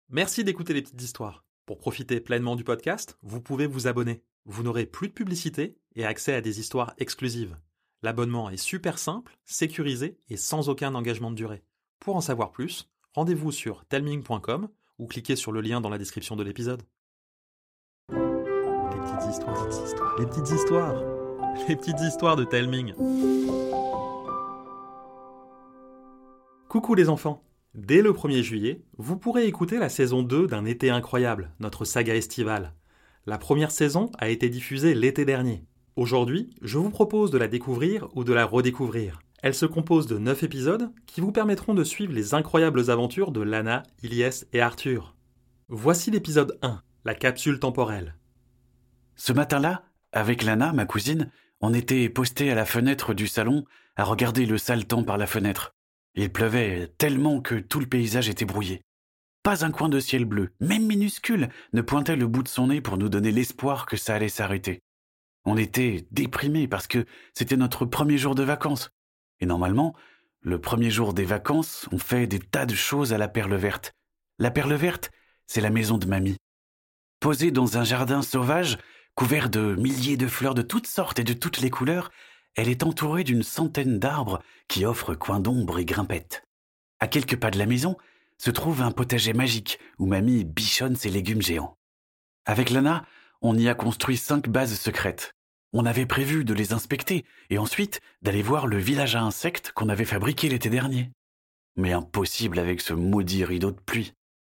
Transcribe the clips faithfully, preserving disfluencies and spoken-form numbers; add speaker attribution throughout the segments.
Speaker 1: Merci d'écouter les petites histoires. Pour profiter pleinement du podcast, vous pouvez vous abonner. Vous n'aurez plus de publicité et accès à des histoires exclusives. L'abonnement est super simple, sécurisé et sans aucun engagement de durée. Pour en savoir plus, rendez-vous sur telming point com ou cliquez sur le lien dans la description de l'épisode. Les petites histoires, les petites histoires, les petites histoires, les petites histoires de Telming. Coucou les enfants! Dès le premier juillet, vous pourrez écouter la saison deux d'Un été incroyable, notre saga estivale. La première saison a été diffusée l'été dernier. Aujourd'hui, je vous propose de la découvrir ou de la redécouvrir. Elle se compose de neuf épisodes qui vous permettront de suivre les incroyables aventures de Lana, Ilyes et Arthur. Voici l'épisode un, la capsule temporelle.
Speaker 2: Ce matin-là, avec Lana, ma cousine, on était postés à la fenêtre du salon à regarder le sale temps par la fenêtre. Il pleuvait tellement que tout le paysage était brouillé. Pas un coin de ciel bleu, même minuscule, ne pointait le bout de son nez pour nous donner l'espoir que ça allait s'arrêter. On était déprimés parce que c'était notre premier jour de vacances. Et normalement, le premier jour des vacances, on fait des tas de choses à la Perle Verte. La Perle Verte, c'est la maison de mamie. Posée dans un jardin sauvage, couvert de milliers de fleurs de toutes sortes et de toutes les couleurs, elle est entourée d'une centaine d'arbres qui offrent coins d'ombre et grimpettes. À quelques pas de la maison se trouve un potager magique où mamie bichonne ses légumes géants. Avec Lana, on y a construit cinq bases secrètes. On avait prévu de les inspecter et ensuite d'aller voir le village à insectes qu'on avait fabriqué l'été dernier. Mais impossible avec ce maudit rideau de pluie.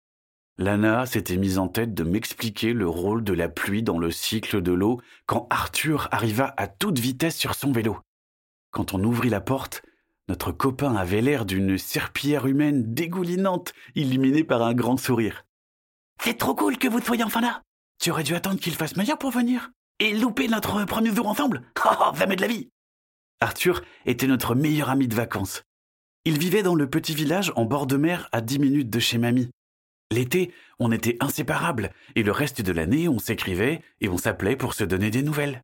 Speaker 2: Lana s'était mise en tête de m'expliquer le rôle de la pluie dans le cycle de l'eau quand Arthur arriva à toute vitesse sur son vélo. Quand on ouvrit la porte, notre copain avait l'air d'une serpillière humaine dégoulinante, illuminée par un grand sourire. « C'est trop cool que vous soyez enfin là. Tu aurais dû attendre qu'il fasse meilleur pour venir et louper notre premier jour ensemble. Oh, jamais de la vie !» Arthur était notre meilleur ami de vacances. Il vivait dans le petit village en bord de mer à dix minutes de chez mamie. L'été, on était inséparables, et le reste de l'année, on s'écrivait et on s'appelait pour se donner des nouvelles.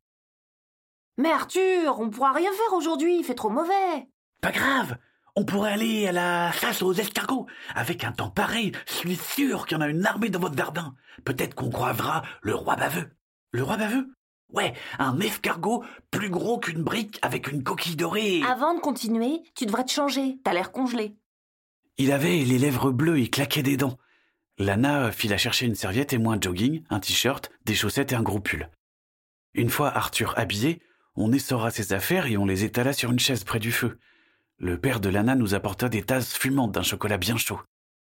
Speaker 3: « Mais Arthur, on pourra rien faire aujourd'hui, il fait trop mauvais !»«
Speaker 2: Pas grave, on pourrait aller à la chasse aux escargots. Avec un temps pareil, je suis sûr qu'il y en a une armée dans votre jardin. Peut-être qu'on croisera le roi baveux. »« Le roi baveux ? Ouais, un escargot plus gros qu'une brique avec une coquille dorée. »
Speaker 3: Avant de continuer, tu devrais te changer, t'as l'air congelé.
Speaker 2: Il avait les lèvres bleues et claquait des dents. Lana fila chercher une serviette et moi un jogging, un t-shirt, des chaussettes et un gros pull. Une fois Arthur habillé, on essora ses affaires et on les étala sur une chaise près du feu. Le père de Lana nous apporta des tasses fumantes d'un chocolat bien chaud.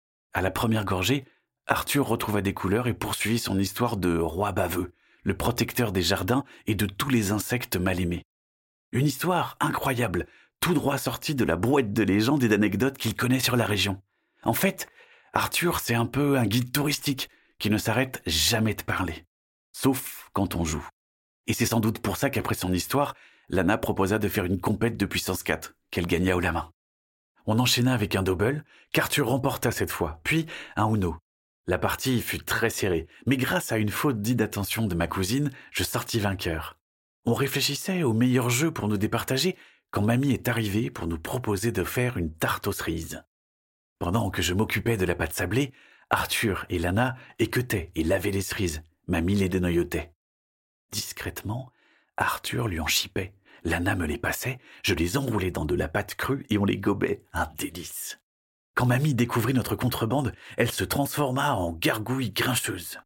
Speaker 2: À la première gorgée, Arthur retrouva des couleurs et poursuivit son histoire de roi baveux, le protecteur des jardins et de tous les insectes mal aimés. Une histoire incroyable, tout droit sortie de la brouette de légendes et d'anecdotes qu'il connaît sur la région. En fait, Arthur, c'est un peu un guide touristique qui ne s'arrête jamais de parler, sauf quand on joue. Et c'est sans doute pour ça qu'après son histoire, Lana proposa de faire une compète de puissance quatre, qu'elle gagna haut la main. On enchaîna avec un double, qu'Arthur remporta cette fois, puis un Uno. La partie fut très serrée, mais grâce à une faute d'inattention de ma cousine, je sortis vainqueur. On réfléchissait au meilleur jeu pour nous départager quand mamie est arrivée pour nous proposer de faire une tarte aux cerises. Pendant que je m'occupais de la pâte sablée, Arthur et Lana équeutaient et lavaient les cerises. Mamie les dénoyautait. Discrètement, Arthur lui en chipait. Lana me les passait, je les enroulais dans de la pâte crue et on les gobait. Un délice. Quand mamie découvrit notre contrebande, elle se transforma en gargouille grincheuse.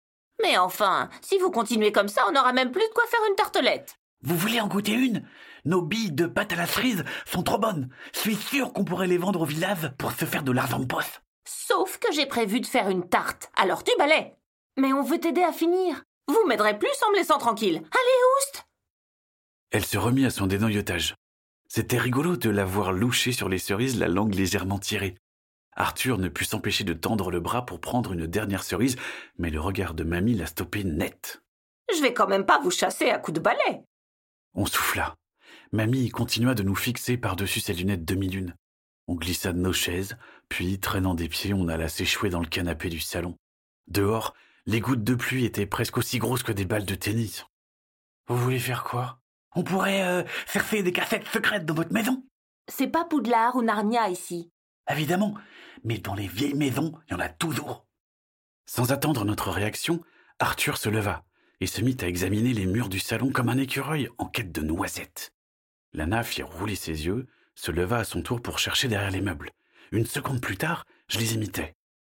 Speaker 3: « Mais enfin, si vous continuez comme ça, on n'aura même plus de quoi faire une tartelette. »«
Speaker 2: Vous voulez en goûter une ? Nos billes de pâte à la cerise sont trop bonnes. Je suis sûr qu'on pourrait les vendre au village pour se faire de l'argent de poche. »«
Speaker 3: Sauf que j'ai prévu de faire une tarte, alors tu balais. Mais on veut t'aider à finir. Vous m'aiderez plus en me laissant tranquille. Allez, oust !»
Speaker 2: Elle se remit à son dénoyautage. C'était rigolo de la voir loucher sur les cerises, la langue légèrement tirée. Arthur ne put s'empêcher de tendre le bras pour prendre une dernière cerise, mais le regard de mamie l'a stoppé net.
Speaker 3: « Je vais quand même pas vous chasser à coups de balai. »
Speaker 2: On souffla. Mamie continua de nous fixer par-dessus ses lunettes demi-lune. On glissa de nos chaises, puis, traînant des pieds, on alla s'échouer dans le canapé du salon. Dehors, les gouttes de pluie étaient presque aussi grosses que des balles de tennis. « Vous voulez faire quoi ? On pourrait euh, chercher des cassettes secrètes dans votre maison. »
Speaker 3: C'est pas Poudlard ou Narnia ici.
Speaker 2: Évidemment, mais dans les vieilles maisons, il y en a toujours. Sans attendre notre réaction, Arthur se leva et se mit à examiner les murs du salon comme un écureuil en quête de noisettes. Lana fit rouler ses yeux, se leva à son tour pour chercher derrière les meubles. Une seconde plus tard, je les imitais.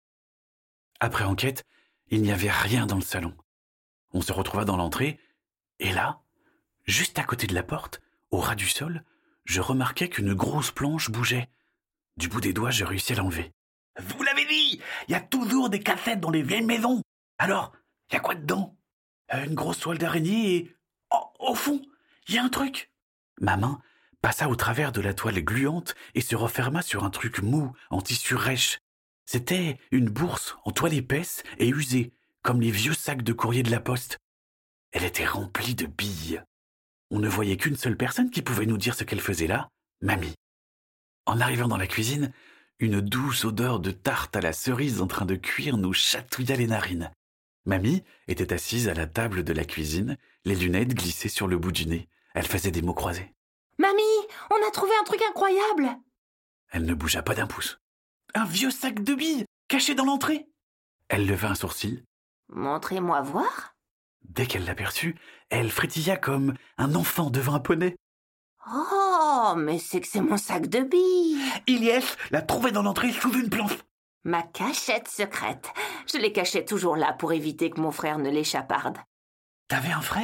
Speaker 2: Après enquête, il n'y avait rien dans le salon. On se retrouva dans l'entrée, et là, juste à côté de la porte, au ras du sol, je remarquai qu'une grosse planche bougeait. Du bout des doigts, je réussis à l'enlever.
Speaker 4: « Vous l'avez dit, il y a toujours des cassettes dans les vieilles maisons. Alors, il y a quoi dedans ?»«
Speaker 2: Une grosse toile d'araignée et... Oh, au fond, il y a un truc !» Ma main passa au travers de la toile gluante et se referma sur un truc mou, en tissu rêche. C'était une bourse en toile épaisse et usée, comme les vieux sacs de courrier de la poste. Elle était remplie de billes. On ne voyait qu'une seule personne qui pouvait nous dire ce qu'elle faisait là, Mamie. En arrivant dans la cuisine, une douce odeur de tarte à la cerise en train de cuire nous chatouilla les narines. Mamie était assise à la table de la cuisine, les lunettes glissées sur le bout du nez. Elle faisait des mots croisés.
Speaker 3: « Mamie, on a trouvé un truc incroyable !»
Speaker 2: Elle ne bougea pas d'un pouce.
Speaker 4: « Un vieux sac de billes, caché dans l'entrée !»
Speaker 2: Elle leva un sourcil.
Speaker 3: « Montrez-moi voir !»
Speaker 2: Dès qu'elle l'aperçut, elle frétilla comme un enfant devant un poney.
Speaker 3: « Oh, mais c'est que c'est mon sac de billes !»
Speaker 4: Ilyes l'a trouvé dans l'entrée sous une planche.
Speaker 3: Ma cachette secrète. Je l'ai cachée toujours là pour éviter que mon frère ne l'échapparde.
Speaker 4: T'avais un frère ?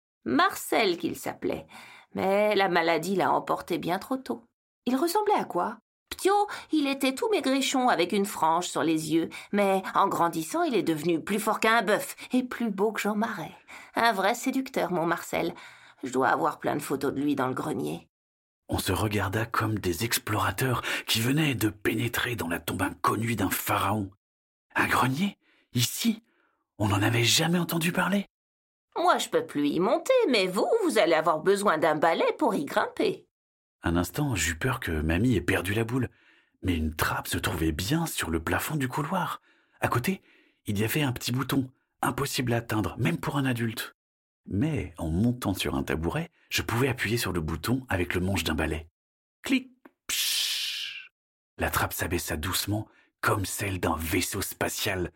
Speaker 3: Marcel qu'il s'appelait. Mais la maladie l'a emporté bien trop tôt. Il ressemblait à quoi ? Ptio, il était tout maigrichon avec une frange sur les yeux. Mais en grandissant, il est devenu plus fort qu'un bœuf et plus beau que Jean Marais. Un vrai séducteur, mon Marcel. Je dois avoir plein de photos de lui dans le grenier.
Speaker 2: On se regarda comme des explorateurs qui venaient de pénétrer dans la tombe inconnue d'un pharaon. Un grenier ? Ici ? On n'en avait jamais entendu parler.
Speaker 3: Moi, je peux plus y monter, mais vous, vous allez avoir besoin d'un balai pour y grimper.
Speaker 2: Un instant, j'eus peur que Mamie ait perdu la boule. Mais une trappe se trouvait bien sur le plafond du couloir. À côté, il y avait un petit bouton, impossible à atteindre, même pour un adulte. Mais en montant sur un tabouret, je pouvais appuyer sur le bouton avec le manche d'un balai. Clic, pshhh. La trappe s'abaissa doucement, comme celle d'un vaisseau spatial.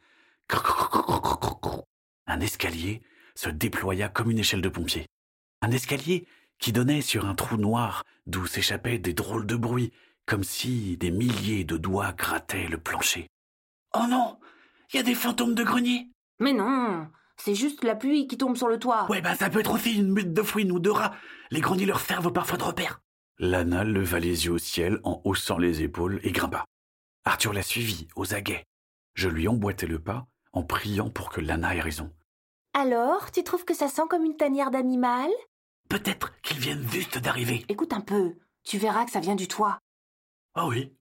Speaker 2: Un escalier se déploya comme une échelle de pompier. Un escalier qui donnait sur un trou noir d'où s'échappaient des drôles de bruits, comme si des milliers de doigts grattaient le plancher.
Speaker 4: « Oh non, il y a des fantômes de grenier !»«
Speaker 3: Mais non, c'est juste la pluie qui tombe sur le toit. »«
Speaker 4: Ouais, ben ça peut être aussi une meute de fouines ou de rats. Les greniers leur servent parfois de repère. »
Speaker 2: Lana leva les yeux au ciel en haussant les épaules et grimpa. Arthur la suivit, aux aguets. Je lui emboîtai le pas en priant pour que Lana ait raison.
Speaker 5: « Alors, tu trouves que ça sent comme une tanière d'animal ?»«
Speaker 4: Peut-être qu'ils viennent juste d'arriver. »
Speaker 3: Écoute un peu, tu verras que ça vient du toit.
Speaker 4: Ah oui.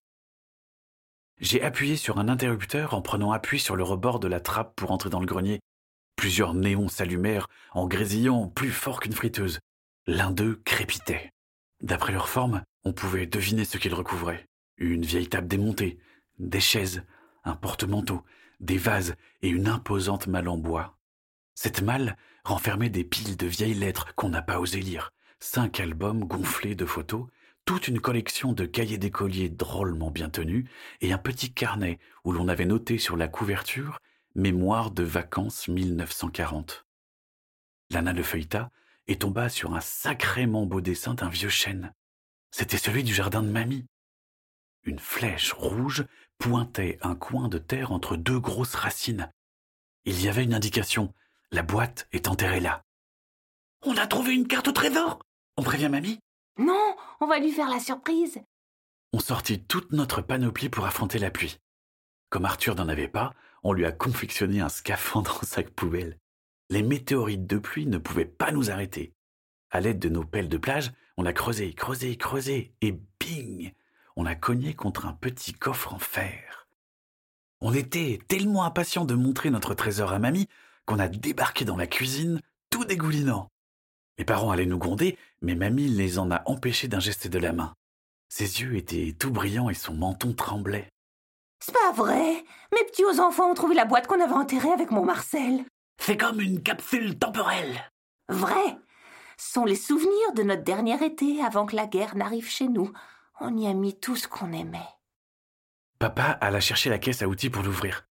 Speaker 2: J'ai appuyé sur un interrupteur en prenant appui sur le rebord de la trappe pour entrer dans le grenier. Plusieurs néons s'allumèrent en grésillant plus fort qu'une friteuse. L'un d'eux crépitait. D'après leur forme, on pouvait deviner ce qu'ils recouvraient. Une vieille table démontée, des chaises, un porte-manteau, des vases et une imposante malle en bois. Cette malle renfermait des piles de vieilles lettres qu'on n'a pas osé lire, cinq albums gonflés de photos, toute une collection de cahiers d'écoliers drôlement bien tenus et un petit carnet où l'on avait noté sur la couverture « Mémoire de vacances mille neuf cent quarante ». Lana le feuilleta et tomba sur un sacrément beau dessin d'un vieux chêne. C'était celui du jardin de Mamie. Une flèche rouge pointait un coin de terre entre deux grosses racines. Il y avait une indication. La boîte est enterrée là.
Speaker 4: « On a trouvé une carte au trésor !» On prévient Mamie ?
Speaker 5: Non, on va lui faire la surprise. »
Speaker 2: On sortit toute notre panoplie pour affronter la pluie. Comme Arthur n'en avait pas, on lui a confectionné un scaphandre en sac poubelle. Les météorites de pluie ne pouvaient pas nous arrêter. À l'aide de nos pelles de plage, on a creusé, creusé, creusé, et bing ! On a cogné contre un petit coffre en fer. On était tellement impatients de montrer notre trésor à Mamie qu'on a débarqué dans la cuisine, tout dégoulinant. Mes parents allaient nous gronder, mais Mamie les en a empêchés d'un geste de la main. Ses yeux étaient tout brillants et son menton tremblait.
Speaker 3: « C'est pas vrai. Mes petits enfants ont trouvé la boîte qu'on avait enterrée avec mon Marcel. »«
Speaker 4: C'est comme une capsule temporelle. »«
Speaker 3: Vrai. Ce sont les souvenirs de notre dernier été avant que la guerre n'arrive chez nous. On y a mis tout ce qu'on aimait. »
Speaker 2: Papa alla chercher la caisse à outils pour l'ouvrir.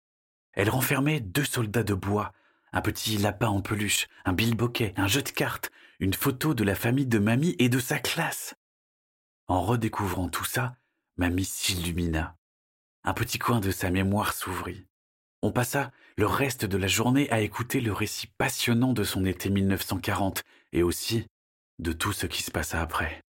Speaker 2: Elle renfermait deux soldats de bois, un petit lapin en peluche, un bilboquet, un jeu de cartes, une photo de la famille de Mamie et de sa classe. En redécouvrant tout ça, Mamie s'illumina. Un petit coin de sa mémoire s'ouvrit. On passa le reste de la journée à écouter le récit passionnant de son été mille neuf cent quarante et aussi de tout ce qui se passa après.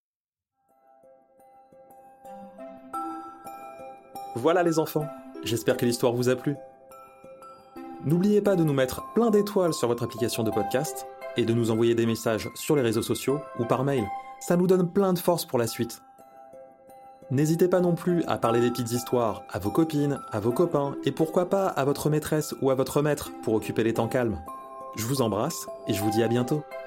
Speaker 1: Voilà les enfants, j'espère que l'histoire vous a plu. N'oubliez pas de nous mettre plein d'étoiles sur votre application de podcast et de nous envoyer des messages sur les réseaux sociaux ou par mail. Ça nous donne plein de force pour la suite. N'hésitez pas non plus à parler des petites histoires à vos copines, à vos copains et pourquoi pas à votre maîtresse ou à votre maître pour occuper les temps calmes. Je vous embrasse et je vous dis à bientôt.